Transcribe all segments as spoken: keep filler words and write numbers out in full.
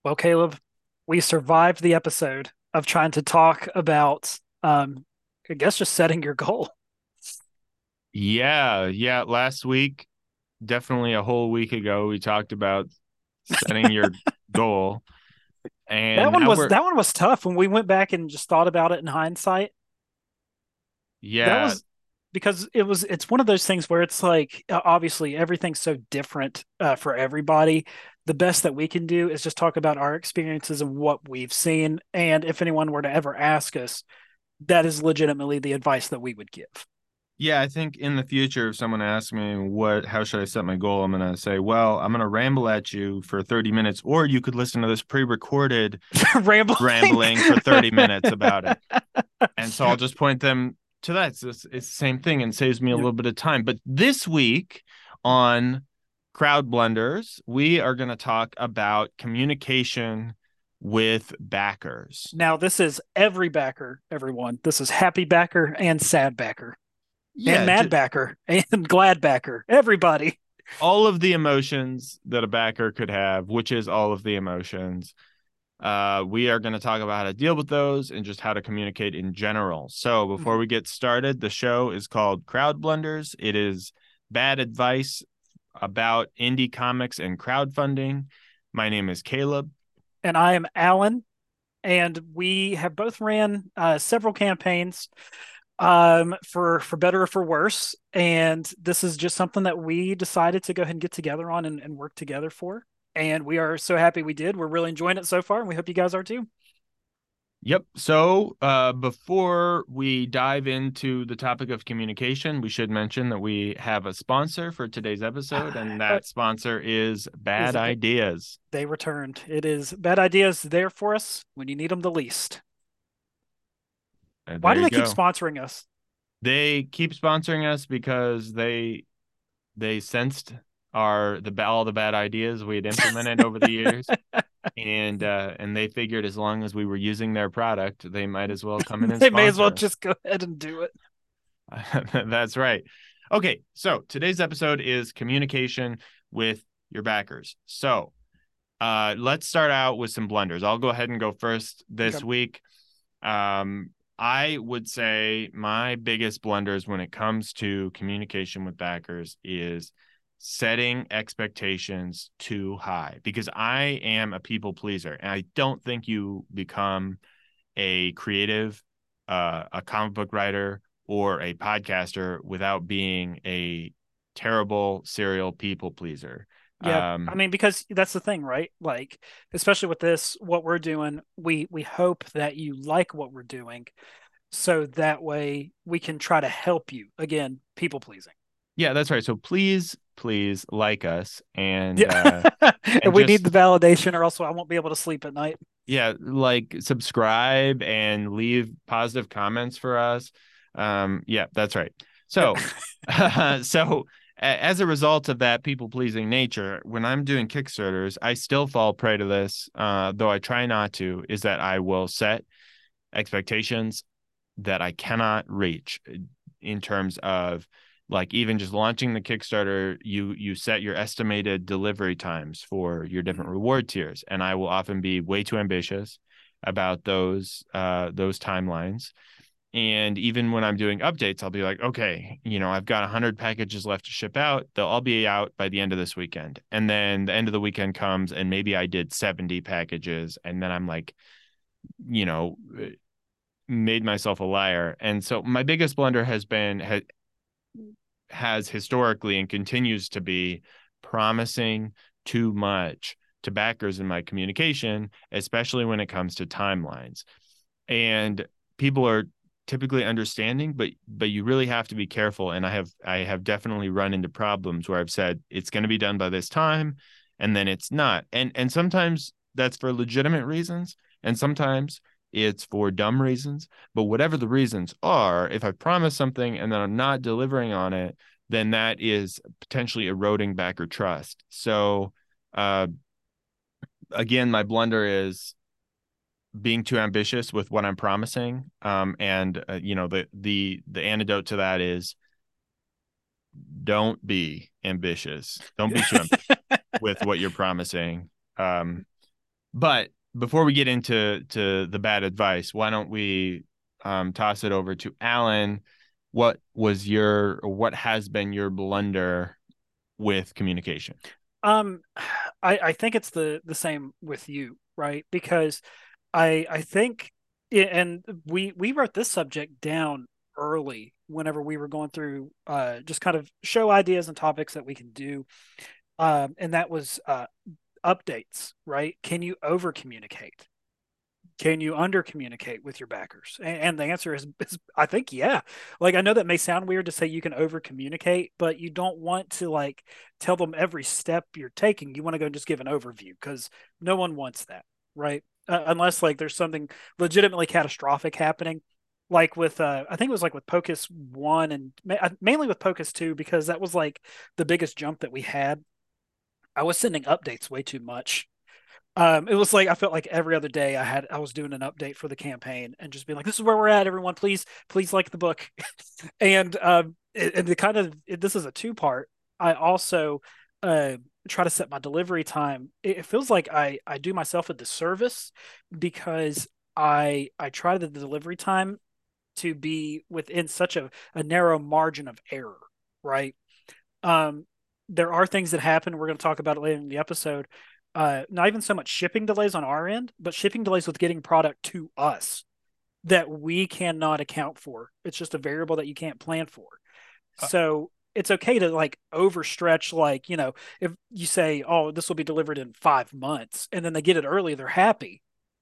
Well, Caleb, we survived the episode of trying to talk about, um, I guess, just setting your goal. Yeah, yeah. Last week, definitely a whole week ago, we talked about setting your goal. That And one now was we're, that one was tough when we went back and just thought about it in hindsight. That yeah, was because it was it's one of those things where it's like uh, obviously everything's so different uh, for everybody. The best that we can do is just talk about our experiences and what we've seen, and if anyone were to ever ask us, that is legitimately the advice that we would give. yeah. I think in the future, if someone asks me what, how should I set my goal, I'm going to say, well, I'm going to ramble at you for thirty minutes, or you could listen to this pre-recorded Rambling. rambling for thirty minutes about it. And so I'll just point them to that. It's, it's the same thing and saves me a Yeah. little bit of time. But this week on Crowd Blunders, we are going to talk about communication with backers. Now, this is every backer, everyone. This is happy backer and sad backer and Yeah, mad j- backer and glad backer. Everybody. all of the emotions that a backer could have, which is all of the emotions. Uh, we are going to talk about how to deal with those and just how to communicate in general. So, before Mhm. we get started, the show is called Crowd Blunders. It is bad advice about indie comics and crowdfunding. My name is Caleb. And I am Alan, and we have both ran uh, several campaigns um, for for better or for worse. And this is just something that we decided to go ahead and get together on and, and work together for. And we are so happy we did. We're really enjoying it so far, and we hope you guys are too. Yep. So, uh, before we dive into the topic of communication, we should mention that we have a sponsor for today's episode, and Uh, that sponsor is is Bad it Ideas. they returned. It is bad ideas there for us when you need them the least. Uh, Why there do you they keep go. sponsoring us? They keep sponsoring us because they they sensed our the all the bad ideas we had implemented over the years, and uh, and they figured as long as we were using their product, they might as well come in and They may as well sponsor us. just go ahead and do it. That's right. Okay, so today's episode is communication with your backers. So uh, let's start out with some blunders. I'll go ahead and go first Okay. this week. Um, I would say my biggest blunders when it comes to communication with backers is setting expectations too high, because I am a people pleaser and I don't think you become a creative, uh, a comic book writer, or a podcaster without being a terrible serial people pleaser. Yeah, I Um, mean, because that's the thing, right? Like, especially with this, what we're doing, we we hope that you like what we're doing, so that way we can try to help you. Again, people pleasing. yeah, that's right. So please, please like us and Yeah, uh, and and we need just the validation, or else I won't be able to sleep at night. yeah, like subscribe and leave positive comments for us. Um, yeah, that's right. Yeah. So, so as a result of that people pleasing nature, when I'm doing Kickstarters, I still fall prey to this, uh, though I try not to, is that I will set expectations that I cannot reach in terms of like even just launching the Kickstarter, you you set your estimated delivery times for your different Mhm. reward tiers, and I will often be way too ambitious about those uh those timelines. And even when I'm doing updates, I'll be like, okay, you know, I've got one hundred packages left to ship out. They'll all be out by the end of this weekend. And then the end of the weekend comes and maybe I did seventy packages, and then I'm like, you know, made myself a liar. And so my biggest blunder has been ha- has historically and continues to be promising too much to backers in my communication, especially when it comes to timelines. And people are typically understanding, but but you really have to be careful. And I have I have definitely run into problems where I've said it's going to be done by this time, and then it's not. And and sometimes that's for legitimate reasons, and sometimes it's for dumb reasons. But whatever the reasons are, if I promise something and then I'm not delivering on it, then that is potentially eroding backer trust. So uh again, my blunder is being too ambitious with what I'm promising. Um, and uh, you know, the the the antidote to that is don't be ambitious. Don't be too ambitious with what you're promising. Um, But before we get into to the bad advice, why don't we um, toss it over to Alan? What was your, or what has been your blunder with communication? Um, I I think it's the the same with you, right? Because I I think, and we we wrote this subject down early whenever we were going through uh just kind of show ideas and topics that we can do. Um, and that was uh updates, right? Can you over communicate? Can you under communicate with your backers? And, and the answer is, is, I think, yeah. Like, I know that may sound weird to say you can over communicate, but you don't want to like tell them every step you're taking. You want to go and just give an overview because no one wants that, right? Uh, unless like there's something legitimately catastrophic happening, like with uh, I think it was like with Pocus one and ma- uh, mainly with Pocus two because that was like the biggest jump that we had. I was sending updates way too much. Um, it was like I felt like every other day I had I was doing an update for the campaign and just being like, "This is where we're at, everyone. Please, please like the book." and um, it, and the kind of it, this is a two part. I also uh try to set my delivery time. It, it feels like I I do myself a disservice because I I try the delivery time to be within such a, a narrow margin of error, right? Um, there are things that happen. We're going to talk about it later in the episode. Uh, not even so much shipping delays on our end, but shipping delays with getting product to us that we cannot account for. It's just a variable that you can't plan for. Uh, So it's okay to like overstretch, like, you know, if you say, oh, this will be delivered in five months, and then they get it early, they're happy.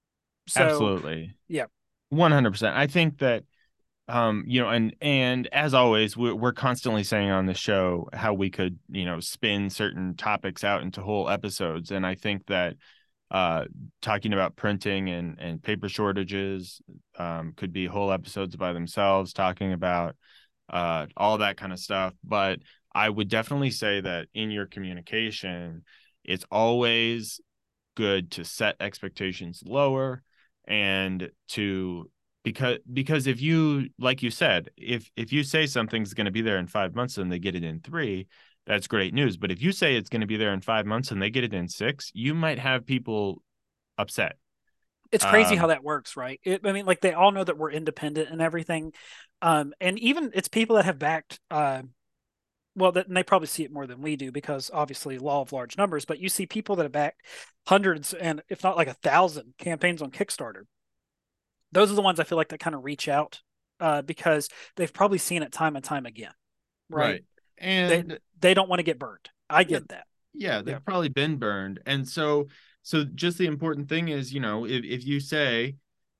So, Absolutely. yeah, one hundred percent. I think that um you know, and and as always, we're, we're constantly saying on the show how we could, you know, spin certain topics out into whole episodes, and I think that uh talking about printing and and paper shortages um could be whole episodes by themselves, talking about uh all that kind of stuff. But I would definitely say that in your communication, it's always good to set expectations lower, and to, because because if you, like you said, if if you say something's going to be there in five months and they get it in three, that's great news. But if you say it's going to be there in five months and they get it in six, you might have people upset. it's crazy how um that works, right? It, I mean, like they all know that we're independent and everything. Um, and even it's people that have backed uh, well, that, and they probably see it more than we do because obviously law of large numbers. But you see people that have backed hundreds and if not like a thousand campaigns on Kickstarter. Those are the ones I feel like that kind of reach out uh, because they've probably seen it time and time again, right? right. They And they don't want to get burned. I yeah, get that. yeah, Yeah, they've probably been burned. And so so just the important thing is, you know, if, if you say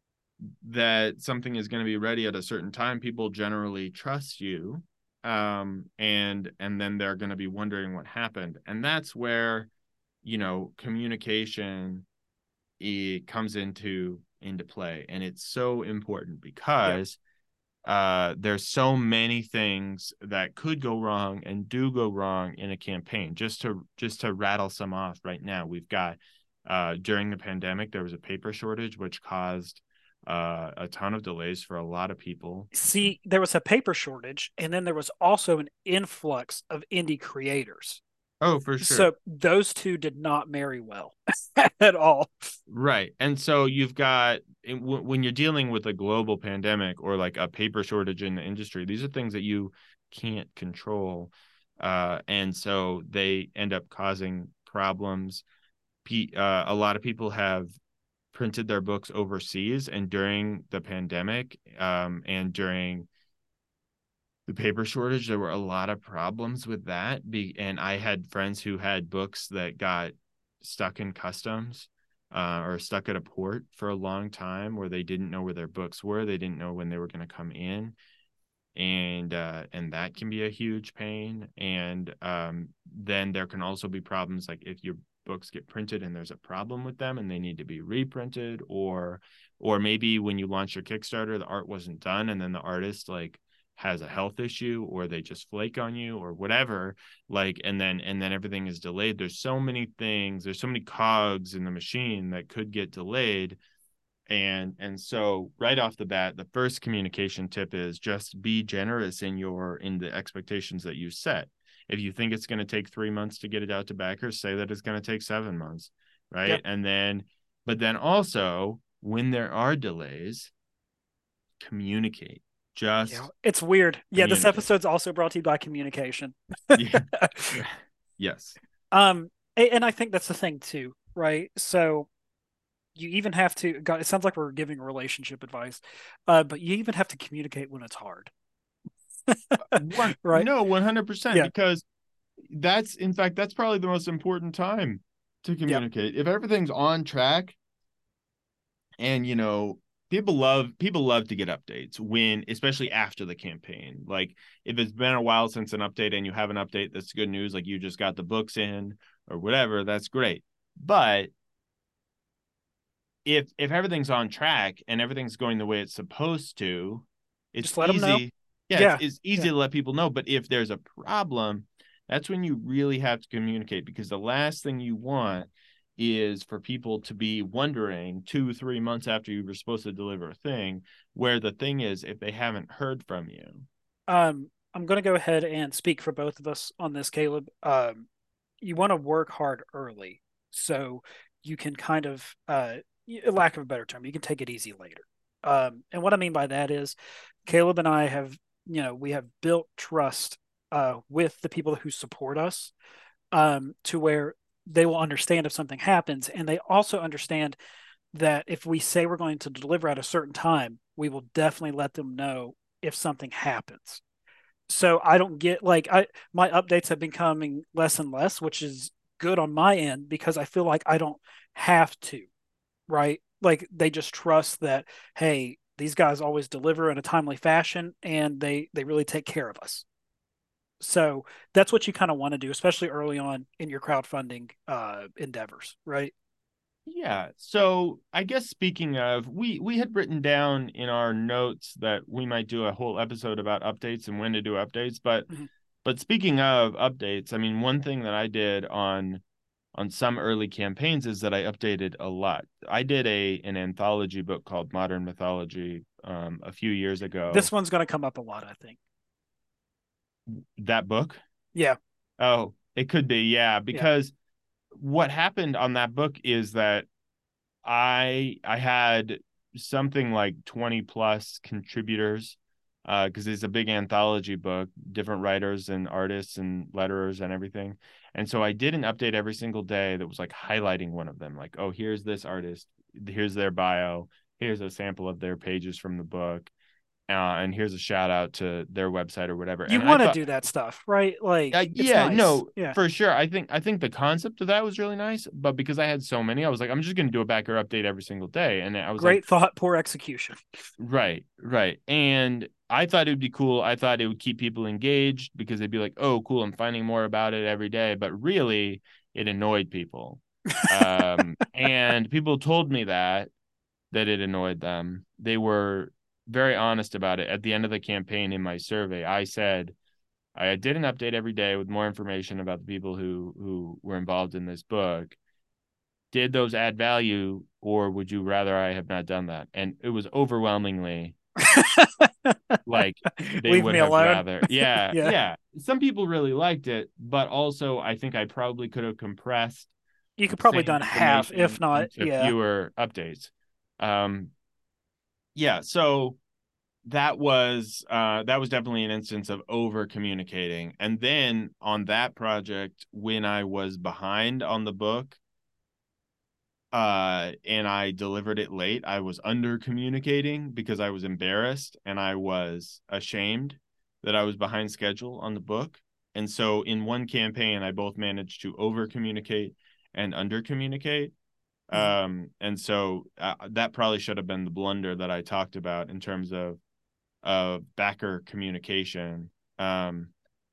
that something is going to be ready at a certain time, people generally trust you. Um, and and then they're going to be wondering what happened. And that's where, you know, communication, it comes into into play. And it's so important yeah. because uh there's so many things that could go wrong and do go wrong in a campaign. Just to just to rattle some off right now, we've got uh during the pandemic there was a paper shortage which caused uh a ton of delays for a lot of people. See, there was a paper shortage, and then there was also an influx of indie creators. Oh, for sure. So those two did not marry well at all. Right. And so you've got, when you're dealing with a global pandemic or like a paper shortage in the industry, these are things that you can't control. Uh, and so they end up causing problems. Uh, a lot of people have printed their books overseas, and during the pandemic um, and during the paper shortage, there were a lot of problems with that. Be- and I had friends who had books that got stuck in customs uh, or stuck at a port for a long time where they didn't know where their books were. They didn't know when they were going to come in. And uh, and that can be a huge pain. And um, then there can also be problems like if your books get printed and there's a problem with them and they need to be reprinted, or or maybe when you launch your Kickstarter, the art wasn't done and then the artist like has a health issue or they just flake on you or whatever, like, and then and then everything is delayed. There's so many things, there's so many cogs in the machine that could get delayed. And and so right off the bat, the first communication tip is just be generous in your in the expectations that you set. If you think it's going to take three months to get it out to backers, say that it's going to take seven months, Yeah. right? And then But then also, when there are delays, communicate. Yeah, Just it's weird. Yeah, this communicate. episode's also brought to you by communication. Yeah. Yes. Um, a- and I think that's the thing too, right? So you even have to, God, it sounds like we're giving relationship advice, uh, but you even have to communicate when it's hard, One, right? no, one hundred percent. Yeah, Because that's, in fact, that's probably the most important time to yeah, communicate. If everything's on track, and you know, people love people love to get updates when, especially after the campaign. Like if it's been a while since an update and you have an update that's good news, like you just got the books in or whatever, that's great. But if if everything's on track and everything's going the way it's supposed to, it's just let them know. easy. Yeah, it's, Yeah, it's yeah. easy to let people know. But if there's a problem, that's when you really have to communicate, because the last thing you want is for people to be wondering two, three months after you were supposed to deliver a thing, where the thing is, if they haven't heard from you. Um, I'm going to go ahead and speak for both of us on this, Caleb. Um, you want to work hard early so you can kind of, uh, lack of a better term, you can take it easy later. Um, and what I mean by that is Caleb and I have, you know, we have built trust uh, with the people who support us, um, to where they will understand if something happens. And they also understand that if we say we're going to deliver at a certain time, we will definitely let them know if something happens. So I don't get like I my updates have been coming less and less, which is good on my end because I feel like I don't have to, right? Like they just trust that, hey, these guys always deliver in a timely fashion and they they really take care of us. So that's what you kind of want to do, especially early on in your crowdfunding uh, endeavors, right? Yeah. So I guess speaking of, we we had written down in our notes that we might do a whole episode about updates and when to do updates. But Mhm. but speaking of updates, I mean, one thing that I did on on some early campaigns is that I updated a lot. I did a an anthology book called Modern Mythology um, a few years This ago. one's going to come up a lot, I think. That book? Yeah, Oh, it could be, yeah, yeah. because what happened on that book is that I I had something like twenty plus contributors, uh because it's a big anthology book, different writers and artists and letterers and everything. And so I did an update every single day that was like highlighting one of them, like, oh, here's this artist, here's their bio, here's a sample of their pages from the book, uh, and here's a shout out to their website or whatever. You And I want to thought, do that stuff, right? uh, Like it's yeah, nice. no, Yeah. for sure. I think I think the concept of that was really nice, but because I had so many, I was like, I'm just gonna do a backer update every single day. And I was like, Great thought, poor execution. right, right. And I thought it would be cool. I thought it would keep people engaged because they'd be like, oh, cool, I'm finding more about it every day. But really, it annoyed people. Um, and people told me that that it annoyed them. They were very honest about it. At the end of the campaign in my survey, I said I did an update every day with more information about the people who who were involved in this book. Did those add value, or would you rather I have not done that? And it was overwhelmingly like they Leave would me have alone. rather. Yeah, Yeah. yeah. Some people really liked it, but also I think I probably could have compressed You the could probably same done half, if information not, into yeah. fewer updates. Um, yeah, so that was uh that was definitely an instance of over communicating. And then on that project, when I was behind on the book, uh and I delivered it late, I was under communicating because I was embarrassed and I was ashamed that I was behind schedule on the book. And so in one campaign I both managed to over communicate and under communicate. Mhm. Um and so uh, that probably should have been the blunder that I talked about in terms of of backer communication. Um,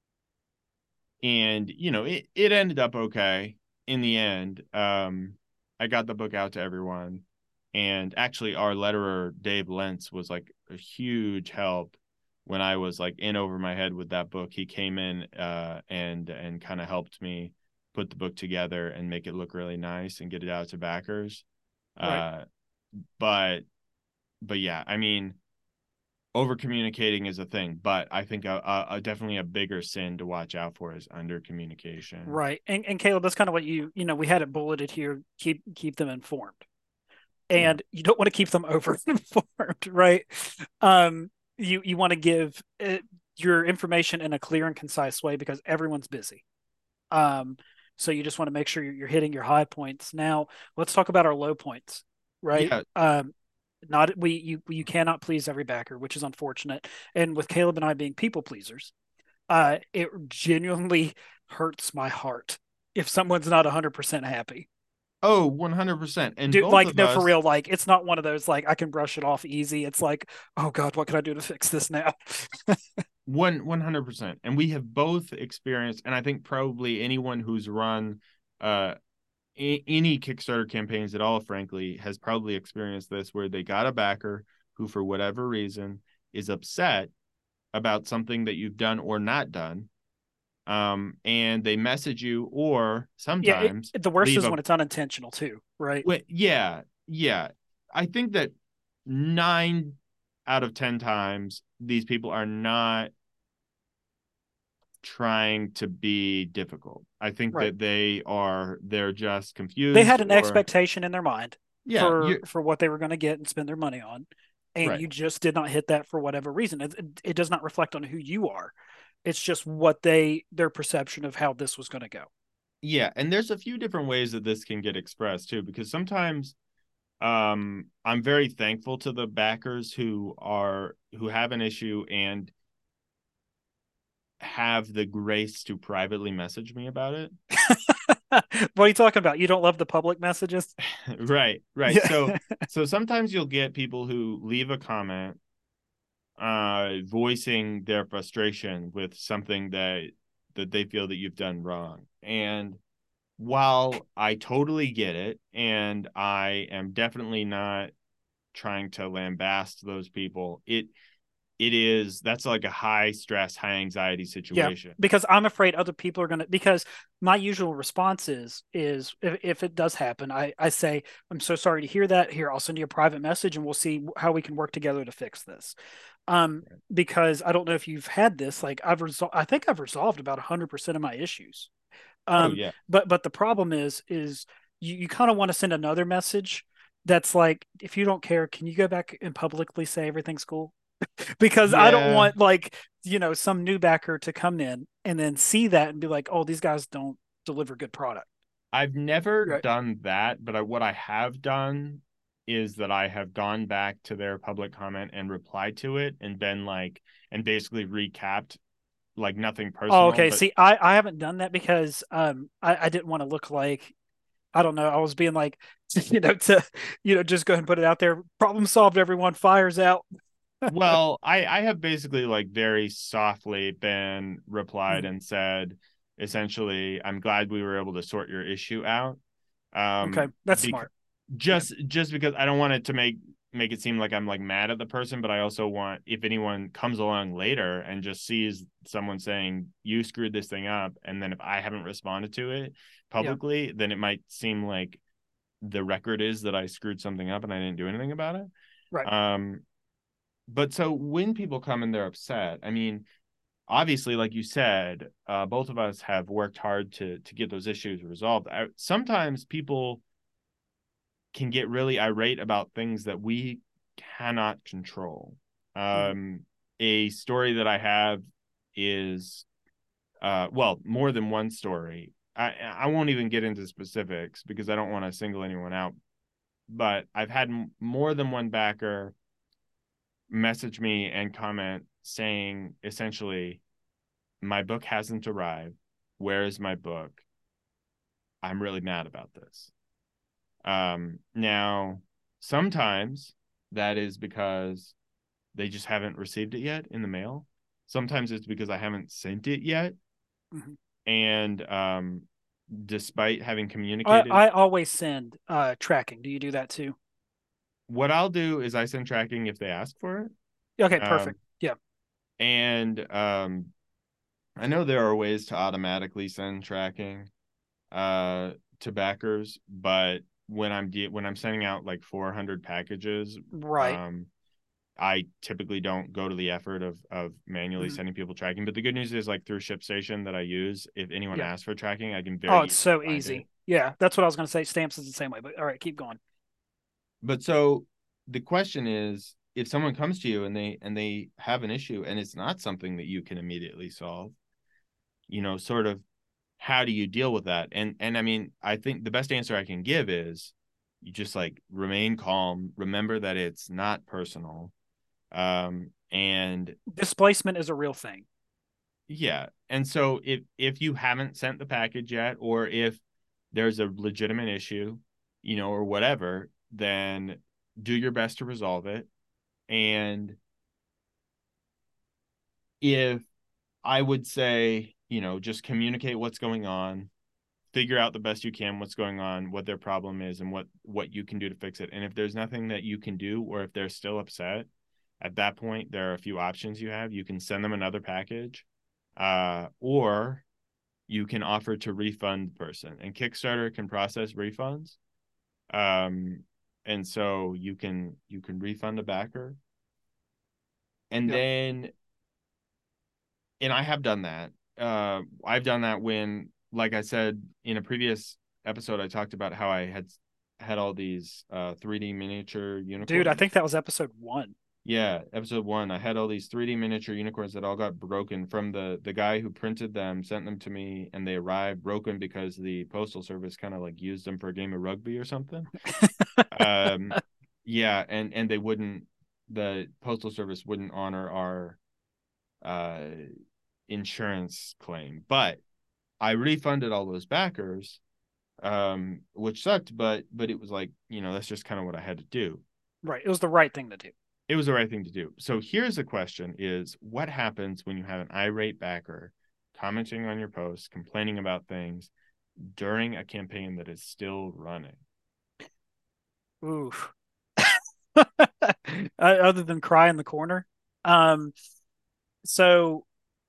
and you know, it it ended up okay in the end. Um, I got the book out to everyone, and actually, our letterer Dave Lentz was like a huge help when I was like in over my head with that book. He came in uh, and and kind of helped me put the book together and make it look really nice and get it out to backers. Right. Uh, but but yeah, I mean, over communicating is a thing, but I think a, a, a definitely a bigger sin to watch out for is under communication. Right. And and Caleb, that's kind of what you, you know, we had it bulleted here, keep keep them informed. Yeah. and you don't want to keep them over informed, right? Um, you you want to give it, your information in a clear and concise way because everyone's busy. Um, so you just want to make sure you're hitting your high points. Now, let's talk about our low points, right? Yeah. Um, not we you you cannot please every backer, which is unfortunate. And with Caleb and I being people pleasers, uh, it genuinely hurts my heart if someone's not one hundred percent happy. Oh, one hundred percent. And Dude, both like of no, for us, real, like it's not one of those like I can brush it off easy. It's like, oh God, what can I do to fix this now? one one hundred percent. And we have both experienced, and I think probably anyone who's run uh a- any Kickstarter campaigns at all, frankly, has probably experienced this where they got a backer who, for whatever reason, is upset about something that you've done or not done. Um, and they message you or Yeah, it, sometimes the worst leave is a when it's unintentional too, right? Well, yeah, yeah. I think that nine out of ten times these people are not trying to be difficult. I think Right. that they are they're just They confused had an or expectation in their mind yeah, for you for what they were going to get and spend their money on, and right. you just did not hit that for whatever reason. It, it does not reflect on who you are. It's just what they their perception of how this was going to go. Yeah, and there's a few different ways that this can get expressed too because sometimes um I'm very thankful to the backers who are who have an issue and have the grace to privately message me about it. What are you talking about? You don't love the public messages? Right, right. Yeah. So so sometimes you'll get people who leave a comment uh voicing their frustration with something that that they feel that you've done wrong. And while I totally get it and I am definitely not trying to lambast those people, it it is that's like a high stress, high anxiety Yeah, situation. because I'm afraid other people are going to, because my usual response is, is if, if it does happen, I, I say, I'm so sorry to hear that. Here, I'll send you a private message and we'll see how we can work together to fix this. Um, because I don't know if you've had this, like I've resolved, I think I've resolved about one hundred percent of my issues. Oh Um, yeah. but, but the problem is, is you, you kind of want to send another message that's like, if you don't care, can you go back and publicly say everything's cool? Because I don't Yeah, want like you know some new backer to come in and then see that and be like, oh, these guys don't deliver good product. I've never Right. done that, but I, what I have done is that I have gone back to their public comment and replied to it and been like, and basically recapped like nothing Oh, personal, okay. but See, I I haven't done that because um I, I didn't want to look like I don't know. I was being like, you know, to you know just go ahead and put it out there. Problem solved. Everyone fires out. well, I I have basically like very softly been replied Mhm. and said essentially, I'm glad we were able to sort your issue out. Okay, Um, that's because smart. Yeah. just just because I don't want it to make make it seem like I'm like mad at the person, but I also want if anyone comes along later and just sees someone saying you screwed this thing up, and then if I haven't responded to it Yeah. publicly, then it might seem like the record is that I screwed something up and I didn't do anything about it. Right. Um, but so when people come and they're upset, I mean, obviously, like you said, uh, both of us have worked hard to to get those issues resolved. I, sometimes people can get really irate about things that we cannot control. Mhm. Um, a story that I have is, uh, well, more than one story. I I won't even get into specifics because I don't want to single anyone out. But I've had m- more than one backer message me and comment saying essentially, "My book hasn't arrived. Where is my book? I'm really mad about this." Um, now, sometimes that is because they just haven't received it yet in the mail. Sometimes it's because I haven't sent it yet. Mhm. And um, despite having I communicated, I always send uh tracking. Do you do that too? what I'll do is I send tracking if they ask for Okay, it. Um, perfect. Yeah. and um, I know there are ways to automatically send tracking uh, to backers, but when I'm de- when I'm sending out like four hundred packages, Right. um, I typically don't go to the effort of of manually Mhm. sending people tracking. But the good news is like through ShipStation that I use, if anyone Yeah. asks for tracking, I can very Oh, it's easily so find it. easy. Yeah, that's what I was going to say. Stamps is the same way, but all right, keep going. but so the question is, if someone comes to you and they and they have an issue and it's not something that you can immediately solve, you know, sort of how do you deal with that? And and I mean, I think the best answer I can give is you just like remain calm, remember that it's not personal. Um and Displacement is a real thing. yeah, and so if if you haven't sent the package yet, or if there's a legitimate issue, you know, or whatever, then do your best to resolve it. And if I would say, you know, just communicate what's going on, figure out the best you can what's going on, what their problem is, and what what you can do to fix it. And if there's nothing that you can do, or if they're still upset, at that point there are a few options you have. You can send them another package, uh, or you can offer to refund the person. And Kickstarter can process refunds. Um, and so you can you can refund a backer. And Yep. then and I have done that. Uh, I've done that when, like I said in a previous episode, I talked about how I had had all these uh, three D miniature Dude, I think unicorns. that was episode one. Yeah, episode one, I had all these three D miniature unicorns that all got broken from the the guy who printed them, sent them to me, and they arrived broken because the postal service kind of like used them for a game of rugby or something. Um, yeah, and and they wouldn't, the postal service wouldn't honor our uh insurance claim, but I refunded all those backers, um, which sucked, but but it was like, you know, that's just kind of what I had to do. Right. It was the right thing to do. It was the right thing to do. So here's the question is, what happens when you have an irate backer commenting on your posts, complaining about things during a campaign that is still running? Oof. Other than cry in the corner. Um, so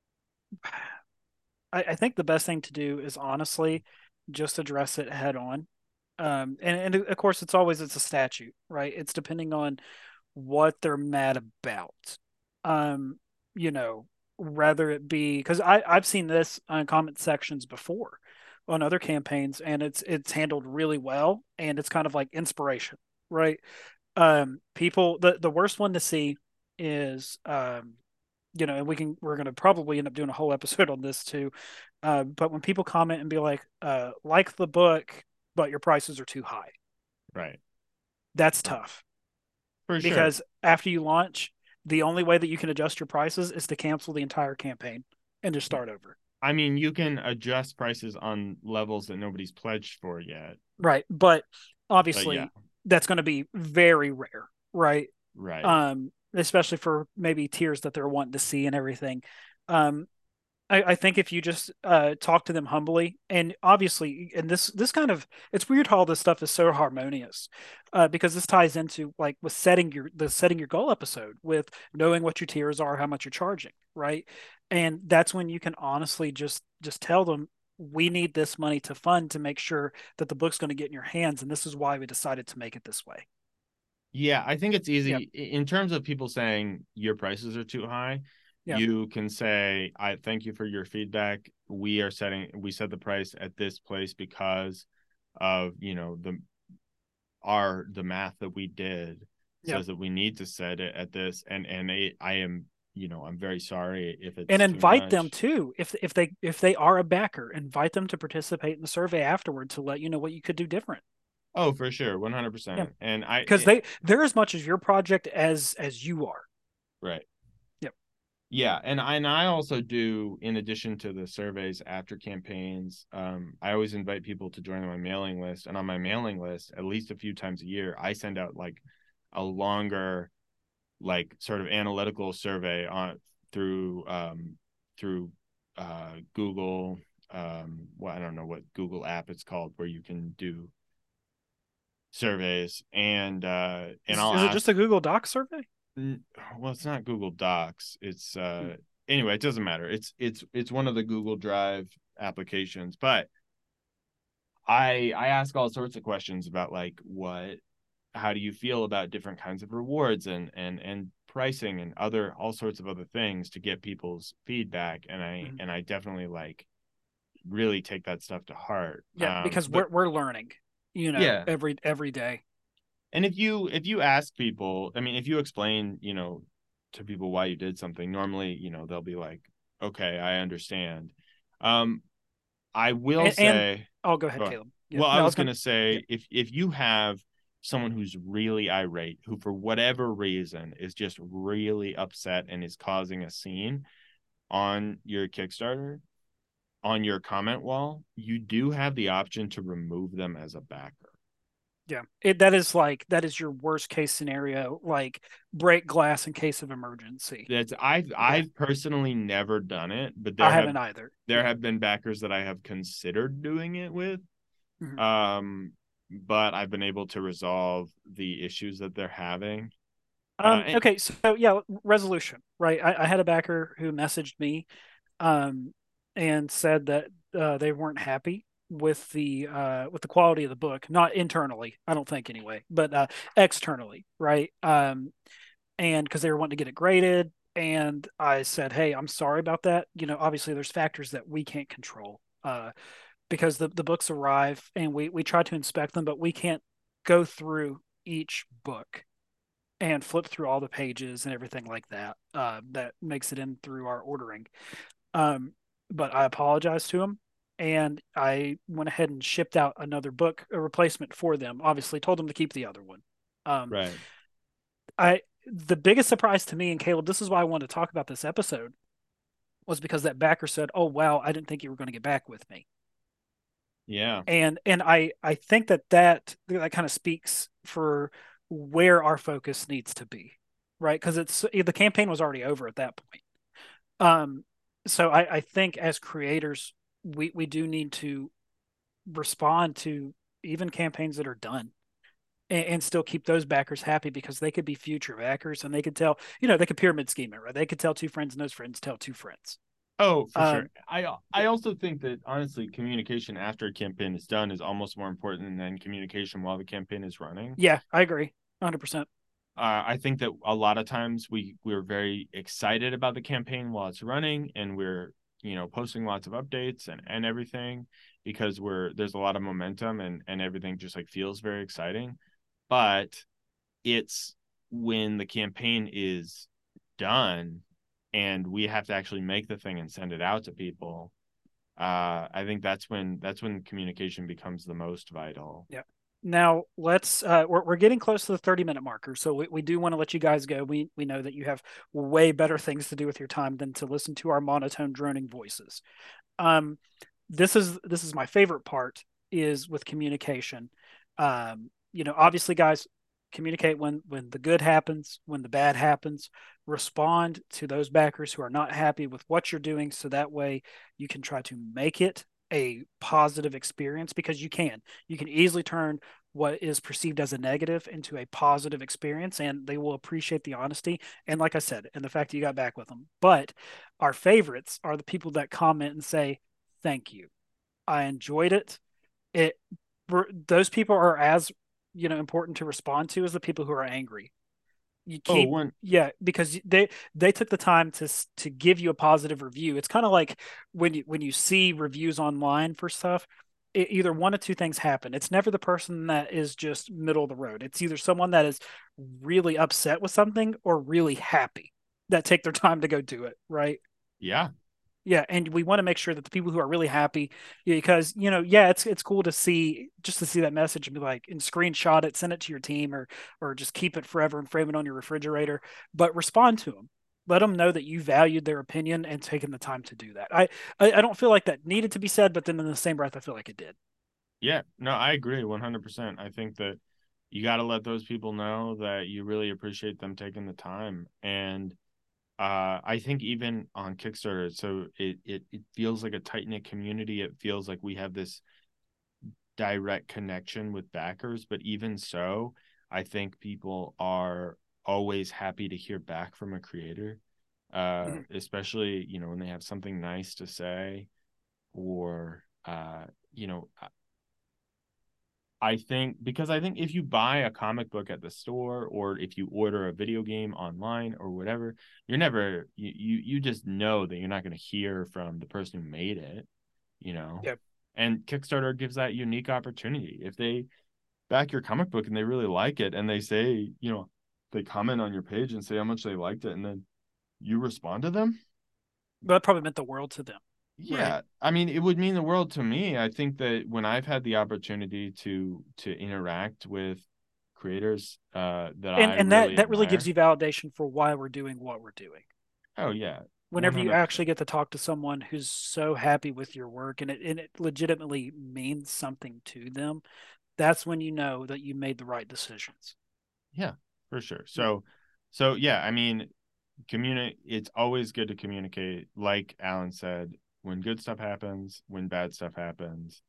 I, I think the best thing to do is honestly just address it head on. Um, and, and of course, it's always it's a statute, right? It's depending on what they're mad about. Um, you know, Rather it be because I I've seen this on comment sections before on other campaigns, and it's it's handled really well, and it's kind of like inspiration, right? Um, people the the worst one to see is um you know, and we can we're going to probably end up doing a whole episode on this too. Uh, but when people comment and be like, uh, like the book, but your prices are too high, Right. that's Right. tough For sure. because after you launch, the only way that you can adjust your prices is to cancel the entire campaign and just start over. I mean, you can adjust prices on levels that nobody's pledged for yet. Right. But But yeah, obviously, that's going to be very rare, right? right. Um, Especially for maybe tiers that they're wanting to see and everything. Um, I, I think if you just uh, talk to them humbly, and obviously, and this this kind of it's weird how all this stuff is so harmonious, uh, because this ties into like with setting your the setting your goal episode with knowing what your tiers are, how much you're charging, right? And that's when you can honestly just just tell them we need this money to fund to make sure that the book's going to get in your hands, and this is why we decided to make it this way. Yeah, I think it's Yep, easy in terms of people saying your prices are too high. yep, You can say, I thank you for your feedback. We are setting, we set the price at this place because of, you know, the, our, the math that we did yep. says that we need to set it at this. And, and it, I am, you know, I'm very sorry if And it's too invite them much. too if if they if they are a backer, invite them to participate in the survey afterward to let you know what you could do different. Oh, for sure. Yeah, one hundred percent. And I, because it, they they're as much as your project as as you are. right. Yep. Yeah, and I and I also do, in addition to the surveys after campaigns, um, I always invite people to join my mailing list. And on my mailing list, at least a few times a year, I send out like a longer, like sort of analytical survey on through um through uh Google, um well, I don't know what Google app it's called, where you can do surveys, and uh and Is, I'll is it ask. just a Google Doc survey? Well, it's not Google Docs. It's Hmm. uh anyway, it doesn't matter. It's it's it's one of the Google Drive applications. But I I ask all sorts of questions about like what how do you feel about different kinds of rewards and and and pricing and other all sorts of other things to get people's feedback, and I Hmm. and I definitely like really take that stuff to heart. Yeah, Um because but we're we're learning, you know, yeah, every every day. And if you if you ask people, I mean, if you explain, you know, to people why you did something, normally, you know, they'll be like, okay, I understand. Um, I will And, and say, oh, go ahead, go ahead. Caleb. Yeah, Well, I no, I was was gonna. gonna Yeah, say if if you have someone who's really irate, who for whatever reason is just really upset and is causing a scene on your Kickstarter, on your comment wall, you do have the option to remove them as a backer. yeah. It that is like that is your worst case scenario. Like break glass in case of emergency. That's I've Yeah, I've personally never done it, but I there have haven't either. there Yeah. have been backers that I have considered doing it with. Mhm. Um, but I've been able to resolve the issues that they're having. Uh, Um, and, okay, so yeah, resolution, right? I, I had a backer who messaged me um, and said that uh, they weren't happy with the uh, with the quality of the book, not internally, I don't think anyway, but uh, externally, right? Um, and because they were wanting to get it graded, and I said, hey, I'm sorry about that. You know, obviously there's factors that we can't control uh, because the the books arrive and we we try to inspect them, but we can't go through each book and flip through all the pages and everything like that. Uh, that makes it in through our ordering. Um, but I apologized to him and I went ahead and shipped out another book, a replacement for them. Obviously, told them to keep the other one. Um, right. I the biggest surprise to me and Caleb, this is why I wanted to talk about this episode, was because that backer said, "Oh wow, I didn't think you were going to get back with me." Yeah. And and I I think that that that kind of speaks for where our focus needs to be, right? Because it's the campaign was already over at that point. Um, so I, I think as creators, we we do need to respond to even campaigns that are done and, and still keep those backers happy because they could be future backers and they could tell, you know, they could pyramid scheme it, right? They could tell two friends and those friends tell two friends. Oh, for sure. Um, I yeah, I also think that honestly, communication after a campaign is done is almost more important than communication while the campaign is running. yeah, I agree, one hundred percent. Uh, I think that a lot of times we we're very excited about the campaign while it's running, and we're you know posting lots of updates and and everything because we're there's a lot of momentum and and everything just like feels very exciting. But it's when the campaign is done and we have to actually make the thing and send it out to people. Uh, I think that's when that's when communication becomes the most vital. Yeah. Now let's uh we're we're getting close to the thirty minute marker. So we, we do want to let you guys go. We we know that you have way better things to do with your time than to listen to our monotone droning voices. Um this is this is my favorite part is with communication. Um, you know, obviously guys, communicate when when the good happens, when the bad happens, respond to those backers who are not happy with what you're doing so that way you can try to make it a positive experience because you can. You can easily turn what is perceived as a negative into a positive experience and they will appreciate the honesty and like I said and the fact that you got back with them. But our favorites are the people that comment and say thank you, I enjoyed it. It those people are as you know important to respond to as the people who are angry. You Oh, keep one yeah because they they took the time to to give you a positive review. It's kind of like when you when you see reviews online for stuff, it, either one of two things happen. It's never the person that is just middle of the road. It's either someone that is really upset with something or really happy that take their time to go do it, right? yeah. Yeah, and we want to make sure that the people who are really happy, yeah, because you know, yeah, it's it's cool to see just to see that message and be like, and screenshot it, send it to your team, or or just keep it forever and frame it on your refrigerator. But respond to them, let them know that you valued their opinion and taken the time to do that. I I, I don't feel like that needed to be said, but then in the same breath, I feel like it did. Yeah, no, I agree one hundred percent. I think that you got to let those people know that you really appreciate them taking the time. And uh, I think even on Kickstarter, so it, it, it feels like a tight knit community. It feels like we have this direct connection with backers. But even so, I think people are always happy to hear back from a creator, uh, Mhm. especially, you know, when they have something nice to say or, uh, you know, I think because I think if you buy a comic book at the store or if you order a video game online or whatever, you're never you you, you just know that you're not going to hear from the person who made it, you know. Yeah. And Kickstarter gives that unique opportunity. If they back your comic book and they really like it, and they say, you know, they comment on your page and say how much they liked it, and then you respond to them. That probably meant the world to them. Right. Yeah, I mean, it would mean the world to me. I think that when I've had the opportunity to to interact with creators uh that And I and that really that really gives admire. you validation for why we're doing what we're doing. Oh yeah, Whenever you one hundred actually percent. get to talk to someone who's so happy with your work and it and it legitimately means something to them, that's when you know that you made the right decisions. Yeah, for sure. Yeah. So so yeah, I mean, communicate, it's always good to communicate, like Alan said, when good stuff happens, when bad stuff happens,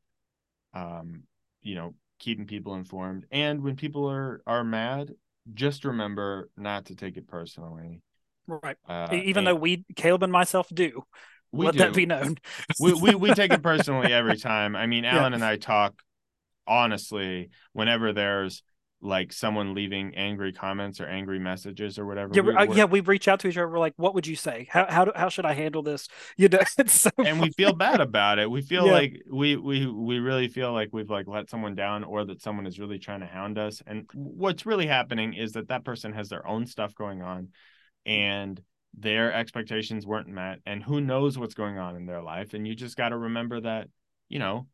um, you know, keeping people informed. And when people are are mad, just remember not to take it personally. Right. E- Uh, Even and though we, Caleb and myself, do. we Let that do. be known. We, we we take it personally every time. I mean, Yeah. Alan and I talk honestly whenever there's like someone leaving angry comments or angry messages or whatever. Yeah, We uh, we're yeah, we reach out to each other. We're like, "What would you say? How how do, how should I handle this?" You know, it's so and we feel funny. bad about it. We feel Yeah, like we we we really feel like we've like let someone down, or that someone is really trying to hound us. And what's really happening is that that person has their own stuff going on, and their expectations weren't met, and who knows what's going on in their life. And you just got to remember that, you know,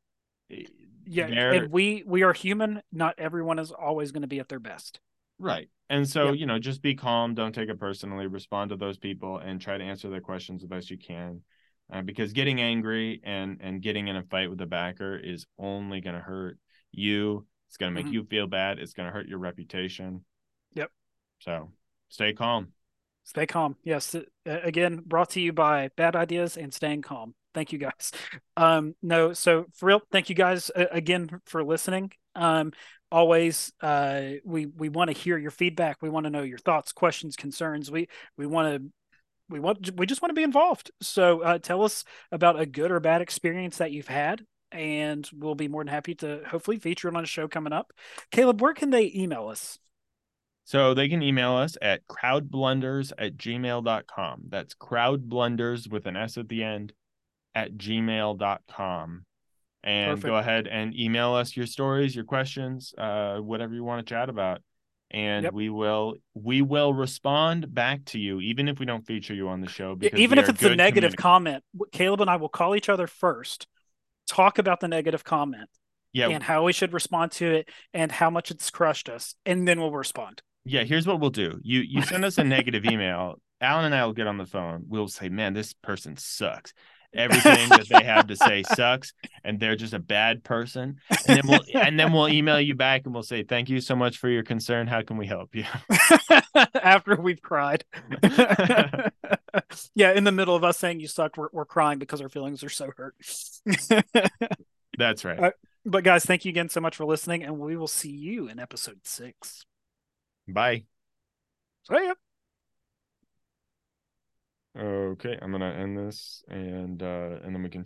yeah, they're and we we are human. Not everyone is always going to be at their best. right. And so, Yep. you know, just be calm, don't take it personally, respond to those people and try to answer their questions the best you can. Uh, because getting angry and and getting in a fight with a backer is only going to hurt you. It's going to make Mhm. you feel bad. It's going to hurt your reputation. Yep. So stay calm. Stay calm. Yes. uh, Again, brought to you by Bad Ideas and Staying Calm. Thank you guys. Um, no, so for real, thank you guys uh, again for listening. Um, always, uh, we we want to hear your feedback. We want to know your thoughts, questions, concerns. We we want to we want we just want to be involved. So uh, tell us about a good or bad experience that you've had, and we'll be more than happy to hopefully feature it on a show coming up. Caleb, where can they email us? So they can email us at crowdblunders at gmail dot com. That's crowdblunders with an S at the end at gmail dot com. And go Perfect. ahead and email us your stories, your questions, uh, whatever you want to chat about. And Yep. we will we will respond back to you, even if we don't feature you on the show, E- because Even we if are it's a good negative communicators. comment, Caleb and I will call each other first, talk about the negative comment Yeah, and how we should respond to it and how much it's crushed us, and then we'll respond. yeah. Here's what we'll do. You you send us a negative email. Alan and I will get on the phone. We'll say, man, this person sucks. Everything that they have to say sucks, and they're just a bad person. And then we'll and then we'll email you back and we'll say, thank you so much for your concern. How can we help you? After we've cried. Yeah, in the middle of us saying you sucked, we're, we're crying because our feelings are so hurt. That's right. Uh, but guys, thank you again so much for listening, and we will see you in episode six. Bye. So yeah. Okay, I'm gonna end this and uh and then we can